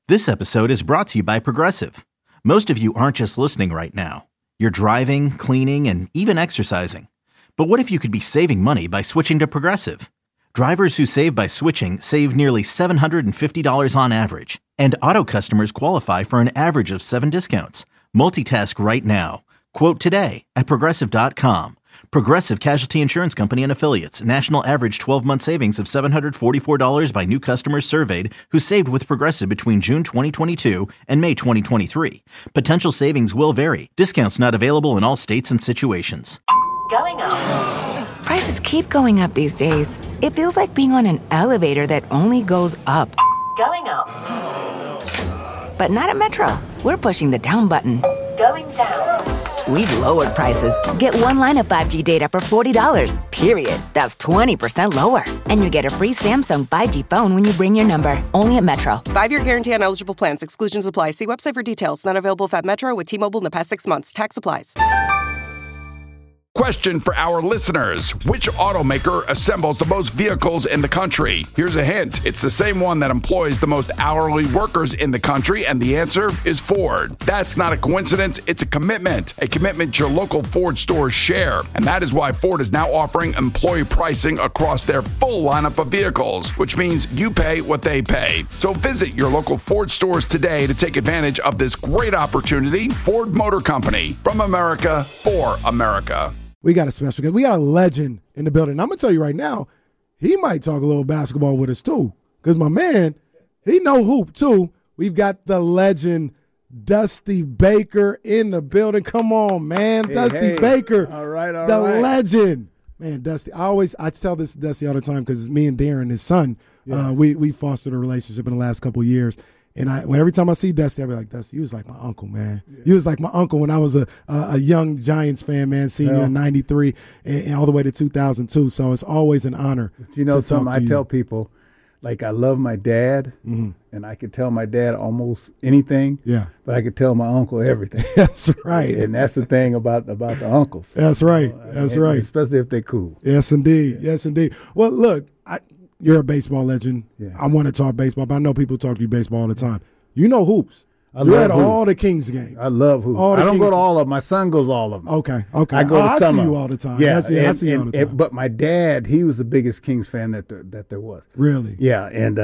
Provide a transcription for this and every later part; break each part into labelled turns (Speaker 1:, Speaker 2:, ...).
Speaker 1: This episode is brought to you by Progressive. Most of you aren't just listening right now. You're driving, cleaning, and even exercising. But what if you could be saving money by switching to Progressive? Drivers who save by switching save nearly $750 on average. And auto customers qualify for an average of 7 discounts. Multitask right now. Quote today at Progressive.com. Progressive Casualty Insurance Company and Affiliates. National average 12-month savings of $744 by new customers surveyed who saved with Progressive between June 2022 and May 2023. Potential savings will vary. Discounts not available in all states and situations.
Speaker 2: Going up.
Speaker 3: Prices keep going up these days. It feels like being on an elevator that only goes up.
Speaker 2: Going up.
Speaker 3: But not at Metro. We're pushing the down button.
Speaker 2: Going down.
Speaker 3: We've lowered prices. Get one line of 5G data for $40, period. That's 20% lower. And you get a free Samsung 5G phone when you bring your number. Only at Metro.
Speaker 4: 5-year guarantee on eligible plans. Exclusions apply. See website for details. Not available at Metro with T-Mobile in the past 6 months. Tax applies.
Speaker 5: Question for our listeners. Which automaker assembles the most vehicles in the country? Here's a hint. It's the same one that employs the most hourly workers in the country, and the answer is Ford. That's not a coincidence. It's a commitment your local Ford stores share. And that is why Ford is now offering employee pricing across their full lineup of vehicles, which means you pay what they pay. So visit your local Ford stores today to take advantage of this great opportunity. Ford Motor Company, from America for America.
Speaker 6: We got a special guest. We got a legend in the building. I'm going to tell you right now, he might talk a little basketball with us too. Because my man, he know hoop too. We've got the legend, Dusty Baker, in the building. Come on, man. Dusty Baker.
Speaker 7: All right.
Speaker 6: The legend. Man, Dusty, I tell this to Dusty all the time because me and Darren, his son, we fostered a relationship in the last couple of years. And every time I see Dusty, I be like, Dusty, you was like my uncle, man. Yeah. You was like my uncle when I was a young Giants fan, man, senior in 93 and all the way to 2002. So it's always an honor.
Speaker 7: But you know something, I tell people, like I love my dad, and I could tell my dad almost anything, but I could tell my uncle everything.
Speaker 6: That's right.
Speaker 7: And that's the thing about the uncles.
Speaker 6: That's right. That's right.
Speaker 7: Especially if they're cool.
Speaker 6: Yes, indeed. Yeah. Yes, indeed. Well, look, you're a baseball legend. Yeah. I want to talk baseball, but I know people talk to you baseball all the time. You know hoops. You're at all the Kings games.
Speaker 7: I love hoops. I don't go to all of them. My son goes all of them.
Speaker 6: Okay.
Speaker 7: I go to some.
Speaker 6: I see you all the time.
Speaker 7: Yeah,
Speaker 6: I see you all the time.
Speaker 7: But my dad, he was the biggest Kings fan that there was.
Speaker 6: Really?
Speaker 7: Yeah, and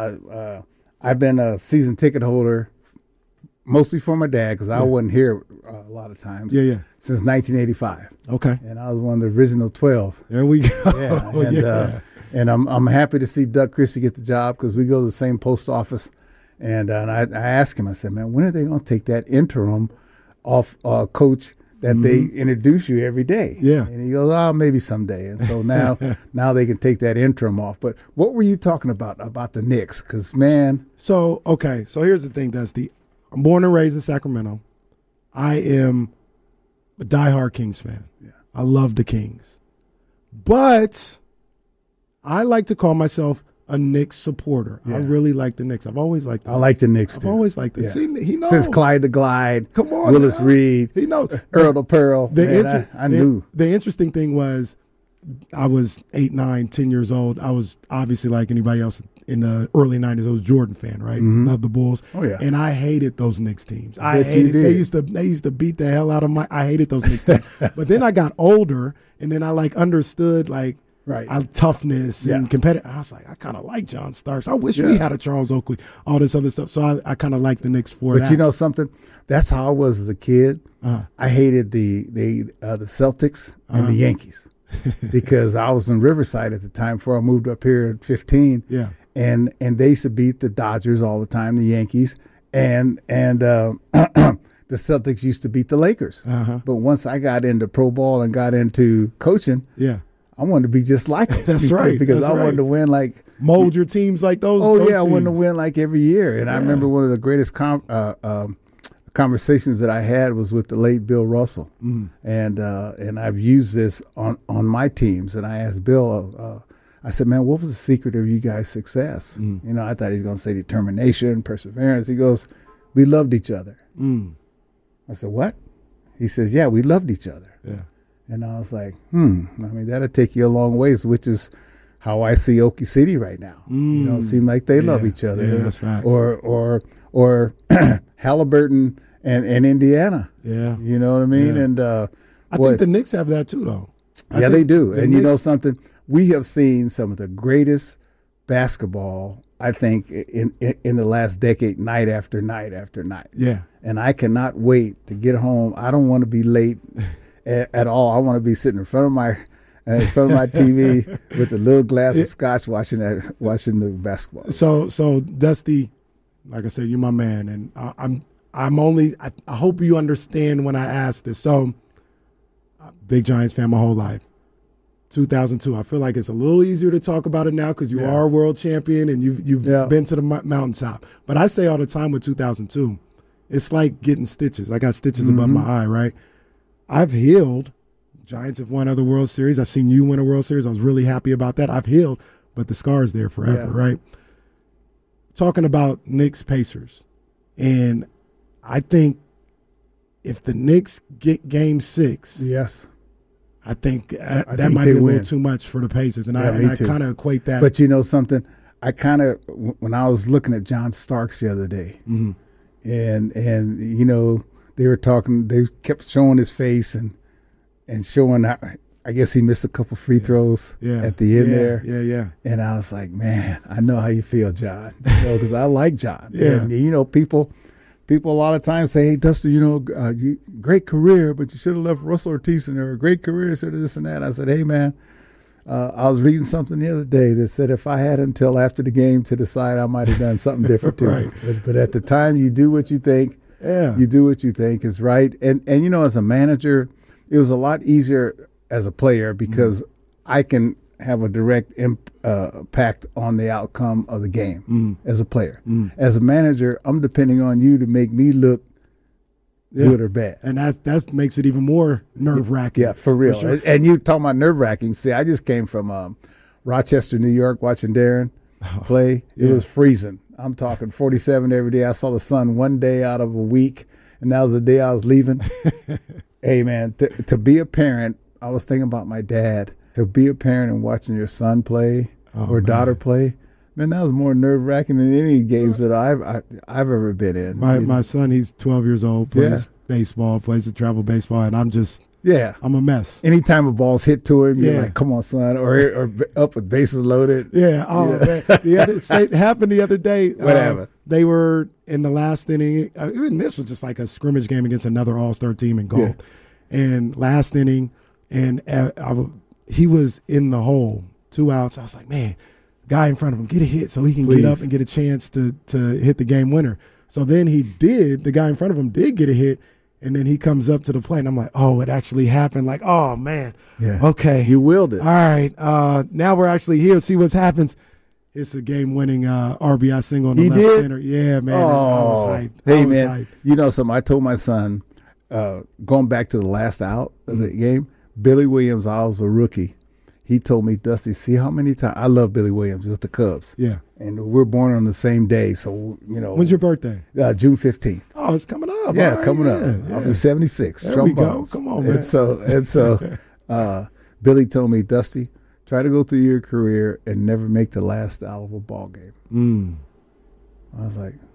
Speaker 7: I've been a season ticket holder mostly for my dad because I wasn't here a lot of times.
Speaker 6: Yeah.
Speaker 7: Since 1985.
Speaker 6: Okay.
Speaker 7: And I was one of the original 12.
Speaker 6: There we go.
Speaker 7: Yeah, and I'm happy to see Doug Christie get the job because we go to the same post office. And I asked him, I said, man, when are they going to take that interim off coach that they introduce you every day?
Speaker 6: Yeah.
Speaker 7: And he goes, maybe someday. And so now they can take that interim off. But what were you talking about the Knicks? Because, man.
Speaker 6: So here's the thing, Dusty. I'm born and raised in Sacramento. I am a diehard Kings fan. Yeah. I love the Kings. But I like to call myself a Knicks supporter. Yeah. I really like the Knicks. I've always liked the Knicks.
Speaker 7: I like the Knicks, too.
Speaker 6: I've always liked them.
Speaker 7: Yeah.
Speaker 6: See, he knows.
Speaker 7: Since Clyde the Glide,
Speaker 6: come on,
Speaker 7: Willis Reed,
Speaker 6: he knows.
Speaker 7: Earl the Pearl. I knew.
Speaker 6: The interesting thing was I was 8, 9, 10 years old. I was obviously like anybody else in the early 90s. I was a Jordan fan, right? Loved the Bulls.
Speaker 7: Oh, yeah.
Speaker 6: And I hated those Knicks teams. I hated. They used to beat the hell out of I hated those Knicks teams. But then I got older, and then I understood toughness and competitive. I was like, I kind of like John Starks. I wish we had a Charles Oakley, all this other stuff. So I kind of like the Knicks for that.
Speaker 7: But you know something? That's how I was as a kid. I hated the Celtics and the Yankees because I was in Riverside at the time before I moved up here at 15.
Speaker 6: Yeah.
Speaker 7: And they used to beat the Dodgers all the time, the Yankees, and the Celtics used to beat the Lakers. But once I got into pro ball and got into coaching, I wanted to be just like them.
Speaker 6: That's right.
Speaker 7: Because I wanted to win
Speaker 6: mold your teams like those.
Speaker 7: Oh,
Speaker 6: those
Speaker 7: yeah, I wanted to
Speaker 6: teams.
Speaker 7: win every year. And I remember one of the greatest conversations that I had was with the late Bill Russell. And I've used this on my teams. And I asked Bill, I said, man, what was the secret of you guys' success? I thought he was going to say determination, perseverance. He goes, we loved each other. I said, what? He says, yeah, we loved each other.
Speaker 6: Yeah.
Speaker 7: And I was like, that'll take you a long ways, which is how I see Okie City right now. It seems like they love each other.
Speaker 6: Yeah, that's facts.
Speaker 7: Or or Halliburton and Indiana.
Speaker 6: Yeah.
Speaker 7: You know what I mean?
Speaker 6: Yeah.
Speaker 7: And
Speaker 6: I think the Knicks have that too, though.
Speaker 7: Yeah, they do. And you know
Speaker 6: Knicks-
Speaker 7: something? We have seen some of the greatest basketball, I think, in the last decade, night after night after night.
Speaker 6: Yeah.
Speaker 7: And I cannot wait to get home. I don't want to be late at all. I want to be sitting in front of my TV with a little glass of scotch watching the basketball.
Speaker 6: So Dusty, like I said, you're my man, and I hope you understand when I ask this. So, big Giants fan my whole life. 2002. I feel like it's a little easier to talk about it now because you are a world champion and you've been to the mountaintop. But I say all the time with 2002, it's like getting stitches. I got stitches above my eye, right? I've healed. Giants have won other World Series. I've seen you win a World Series. I was really happy about that. I've healed, but the scar is there forever, right? Talking about Knicks Pacers, and I think if the Knicks get Game 6,
Speaker 7: Yes.
Speaker 6: I think that
Speaker 7: think
Speaker 6: might
Speaker 7: they
Speaker 6: be a
Speaker 7: win.
Speaker 6: little too much for the Pacers, and
Speaker 7: Yeah,
Speaker 6: I
Speaker 7: me too.
Speaker 6: kind of equate that.
Speaker 7: But you know something? I kind of, when I was looking at John Starks the other day, and you know, they were talking, they kept showing his face and showing how, I guess he missed a couple free throws at the end there.
Speaker 6: Yeah.
Speaker 7: And I was like, man, I know how you feel, John, because I like John.
Speaker 6: Yeah.
Speaker 7: And, you know, people a lot of times say, hey, Dusty, you know, great career, but you should have left Russell Ortiz in there. A great career, should have this and that. I said, hey, man, I was reading something the other day that said if I had until after the game to decide, I might have done something different too.
Speaker 6: Right.
Speaker 7: But at the time, you do what you think.
Speaker 6: Yeah.
Speaker 7: You do what you think is right. And you know, as a manager, it was a lot easier as a player because I can have a direct impact on the outcome of the game as a player. As a manager, I'm depending on you to make me look good or bad.
Speaker 6: And that makes it even more nerve-wracking.
Speaker 7: Yeah, for real.
Speaker 6: sure.
Speaker 7: And you talking about nerve-wracking. See, I just came from Rochester, New York, watching Darren play. It was freezing. I'm talking 47 every day. I saw the sun one day out of a week, and that was the day I was leaving. Hey, man, to be a parent, I was thinking about my dad. To be a parent and watching your son play or daughter play, man, that was more nerve-wracking than any games that I've ever been in.
Speaker 6: My son, he's 12 years old, plays baseball, plays the travel baseball, and I'm a mess.
Speaker 7: Anytime a ball's hit to him, you're
Speaker 6: Yeah.
Speaker 7: like, come on, son, or up with bases loaded.
Speaker 6: Yeah. Oh, man. It happened the other day.
Speaker 7: What happened?
Speaker 6: They were in the last inning. Even this was just like a scrimmage game against another all-star team in golf. And last inning, and he was in the hole, 2 outs. I was like, man, guy in front of him, get a hit so he can get up and get a chance to hit the game winner. So then the guy in front of him did get a hit, and then he comes up to the plate, and I'm like, oh, it actually happened. Like, oh, man.
Speaker 7: Yeah.
Speaker 6: Okay.
Speaker 7: You willed it.
Speaker 6: All right. Now we're actually here to see what happens. It's a game-winning RBI single in the left
Speaker 7: did?
Speaker 6: center. Yeah, man.
Speaker 7: Oh,
Speaker 6: I was hyped.
Speaker 7: hey,
Speaker 6: I was
Speaker 7: man,
Speaker 6: hyped.
Speaker 7: you know something? I told my son, going back to the last out of the game, Billy Williams, I was a rookie. He told me, Dusty, see how many times – I love Billy Williams with the Cubs.
Speaker 6: Yeah.
Speaker 7: And we're born on the same day, so, you know.
Speaker 6: When's your birthday?
Speaker 7: June 15th.
Speaker 6: Oh, it's coming up.
Speaker 7: Yeah,
Speaker 6: All right,
Speaker 7: coming
Speaker 6: yeah,
Speaker 7: up.
Speaker 6: yeah.
Speaker 7: I'll be 76.
Speaker 6: There we go.
Speaker 7: Trombones.
Speaker 6: Come on, man.
Speaker 7: And so Billy told me, Dusty, try to go through your career and never make the last out of a ball game. I was like,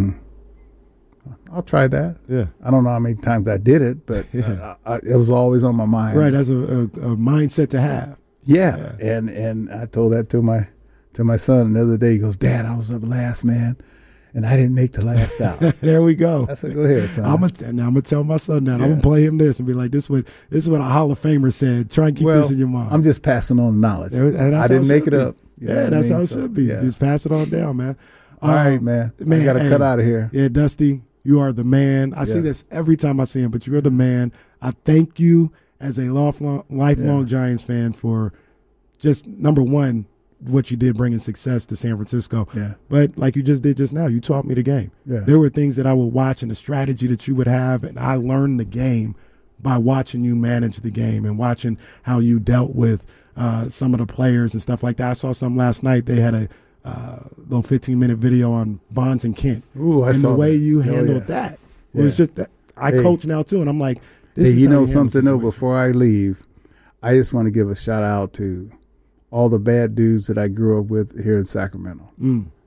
Speaker 7: I'll try that.
Speaker 6: Yeah.
Speaker 7: I don't know how many times I did it, but it was always on my mind.
Speaker 6: Right, that's a mindset to have.
Speaker 7: Yeah. And I told that to my son the other day. He goes, Dad, I was up last, man, and I didn't make the last out.
Speaker 6: There we go.
Speaker 7: I said, go ahead, son.
Speaker 6: I'm gonna tell my son that. I'm gonna play him this and be like, this is what a Hall of Famer said. Try and keep this in your mind.
Speaker 7: I'm just passing on knowledge.
Speaker 6: And that's
Speaker 7: I
Speaker 6: how
Speaker 7: didn't
Speaker 6: it
Speaker 7: make
Speaker 6: should
Speaker 7: it
Speaker 6: be.
Speaker 7: up. You know
Speaker 6: Yeah,
Speaker 7: what I
Speaker 6: that's
Speaker 7: mean?
Speaker 6: how it
Speaker 7: So,
Speaker 6: should be.
Speaker 7: yeah.
Speaker 6: Just pass it on down, man.
Speaker 7: All right, man. I got to
Speaker 6: hey,
Speaker 7: cut out of here.
Speaker 6: Yeah, Dusty, you are the man. I see this every time I see him, but you're the man. I thank you as a lifelong Giants fan for just, number one, what you did bringing success to San Francisco.
Speaker 7: Yeah.
Speaker 6: But like you just did just now, you taught me the game.
Speaker 7: Yeah.
Speaker 6: There were things that I would watch and the strategy that you would have, and I learned the game by watching you manage the game and watching how you dealt with some of the players and stuff like that. I saw some last night. They had a little 15-minute video on Bonds and Kent.
Speaker 7: Ooh, I
Speaker 6: and
Speaker 7: saw
Speaker 6: the way
Speaker 7: that.
Speaker 6: you
Speaker 7: Oh,
Speaker 6: handled
Speaker 7: yeah.
Speaker 6: that. It was just that I coach now too, and I'm like, this
Speaker 7: Hey,
Speaker 6: is
Speaker 7: you
Speaker 6: how
Speaker 7: know
Speaker 6: handle
Speaker 7: something though?
Speaker 6: situations.
Speaker 7: Before I leave, I just want to give a shout out to all the bad dudes that I grew up with here in Sacramento.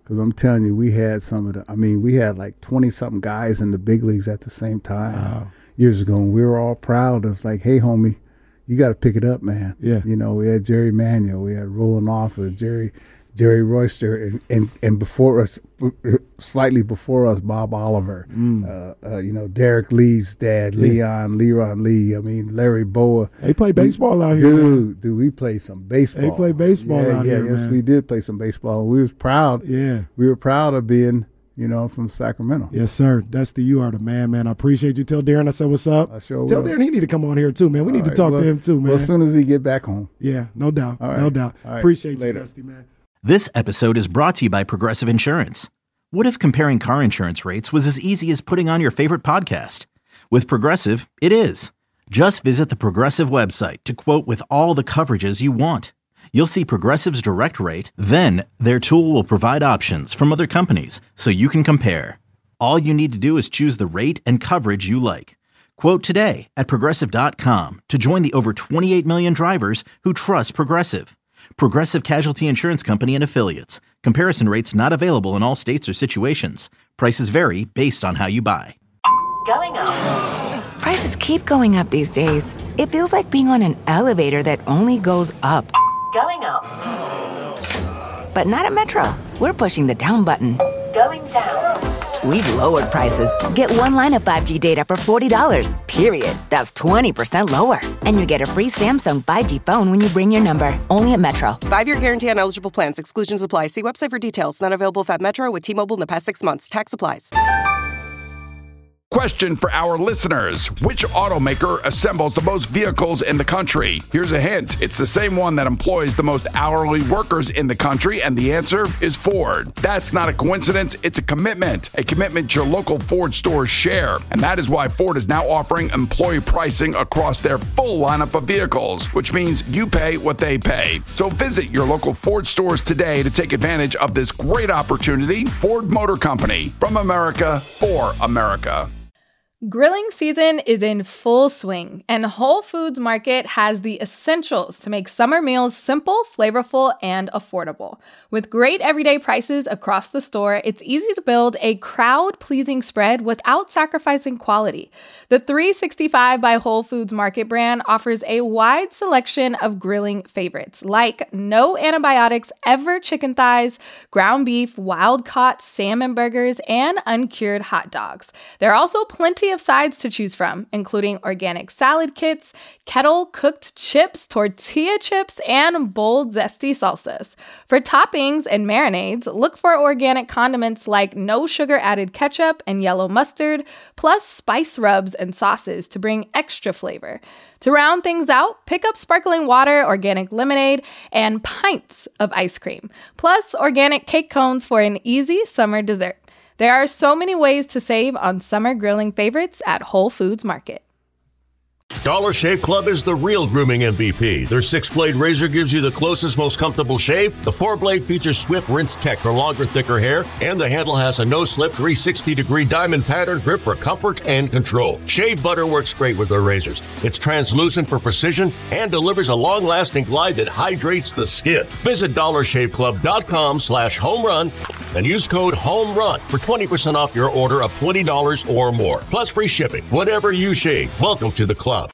Speaker 7: Because I'm telling you, we had we had like 20-something guys in the big leagues at the same time years ago. And we were all proud of like, hey, homie, you got to pick it up, man.
Speaker 6: Yeah.
Speaker 7: You know, we had Jerry Manuel, we had Roland Offa, Jerry Royster, and before us, slightly before us, Bob Oliver. Derek Lee's dad, Leron Lee. I mean, Larry Boa.
Speaker 6: They play baseball out here.
Speaker 7: Dude, we played some baseball.
Speaker 6: They play baseball out here,
Speaker 7: Yes,
Speaker 6: man.
Speaker 7: we did play some baseball. We was proud.
Speaker 6: Yeah.
Speaker 7: We were proud of being, from Sacramento.
Speaker 6: Yes, sir. Dusty, you are the man. I appreciate you. Tell Darren I said what's up.
Speaker 7: I sure
Speaker 6: Tell
Speaker 7: will.
Speaker 6: Darren he need to come on here too, man. We need to talk to him too, man.
Speaker 7: Well, as soon as he get back home.
Speaker 6: Yeah, no doubt.
Speaker 7: All right.
Speaker 6: No doubt.
Speaker 7: All right.
Speaker 6: Appreciate
Speaker 7: Later.
Speaker 6: you, Dusty, man.
Speaker 1: This episode is brought to you by Progressive Insurance. What if comparing car insurance rates was as easy as putting on your favorite podcast? With Progressive, it is. Just visit the Progressive website to quote with all the coverages you want. You'll see Progressive's direct rate, then their tool will provide options from other companies so you can compare. All you need to do is choose the rate and coverage you like. Quote today at Progressive.com to join the over 28 million drivers who trust Progressive. Progressive Casualty Insurance Company and Affiliates. Comparison rates not available in all states or situations. Prices vary based on how you buy.
Speaker 2: Going up.
Speaker 3: Prices keep going up these days. It feels like being on an elevator that only goes up.
Speaker 2: Going up.
Speaker 3: But not at Metro. We're pushing the down button.
Speaker 2: Going down.
Speaker 3: We've lowered prices. Get one line of 5G data for $40, period. That's 20% lower. And you get a free Samsung 5G phone when you bring your number. Only at Metro.
Speaker 4: 5-year guarantee on eligible plans. Exclusions apply. See website for details. Not available if at Metro with T-Mobile in the past 6 months. Tax applies.
Speaker 5: Question for our listeners. Which automaker assembles the most vehicles in the country? Here's a hint. It's the same one that employs the most hourly workers in the country, and the answer is Ford. That's not a coincidence. It's a commitment your local Ford stores share. And that is why Ford is now offering employee pricing across their full lineup of vehicles, which means you pay what they pay. So visit your local Ford stores today to take advantage of this great opportunity. Ford Motor Company, from America, for America.
Speaker 8: Grilling season is in full swing, and Whole Foods Market has the essentials to make summer meals simple, flavorful, and affordable. With great everyday prices across the store, it's easy to build a crowd-pleasing spread without sacrificing quality. The 365 by Whole Foods Market brand offers a wide selection of grilling favorites, like no antibiotics ever chicken thighs, ground beef, wild-caught salmon burgers, and uncured hot dogs. There are also plenty of sides to choose from, including organic salad kits, kettle-cooked chips, tortilla chips, and bold, zesty salsas. For toppings and marinades, look for organic condiments like no sugar-added ketchup and yellow mustard, plus spice rubs and sauces to bring extra flavor. To round things out, pick up sparkling water, organic lemonade, and pints of ice cream, plus organic cake cones for an easy summer dessert. There are so many ways to save on summer grilling favorites at Whole Foods Market.
Speaker 9: Dollar Shave Club is the real grooming MVP. Their 6-blade razor gives you the closest, most comfortable shave. The 4-blade features swift rinse tech for longer, thicker hair. And the handle has a no-slip 360-degree diamond pattern grip for comfort and control. Shave butter works great with their razors. It's translucent for precision and delivers a long-lasting glide that hydrates the skin. Visit DollarShaveClub.com/homerun and use code HOMERUN for 20% off your order of $20 or more. Plus free shipping. Whatever you shave, welcome to the club.